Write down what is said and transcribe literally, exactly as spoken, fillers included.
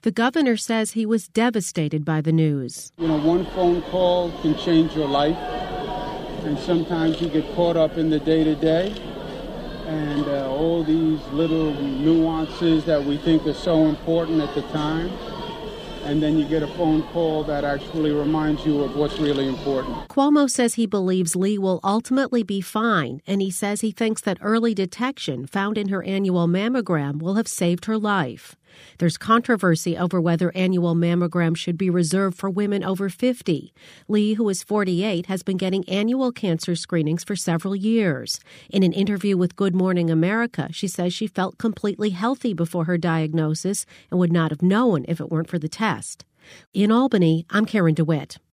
The governor says he was devastated by the news. You know, one phone call can change your life, and sometimes you get caught up in the day-to-day, and uh, all these little nuances that we think are so important at the time, and then you get a phone call that actually reminds you of what's really important. Cuomo says he believes Lee will ultimately be fine, and he says he thinks that early detection found in her annual mammogram will have saved her life. There's controversy over whether annual mammograms should be reserved for women over fifty. Lee, who is forty-eight, has been getting annual cancer screenings for several years. In an interview with Good Morning America, she says she felt completely healthy before her diagnosis and would not have known if it weren't for the test. In Albany, I'm Karen DeWitt.